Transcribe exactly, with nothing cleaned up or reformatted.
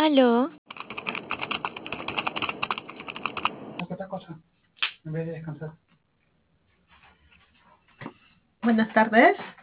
Aló, Haz otra cosa en vez de descansar. Buenas tardes.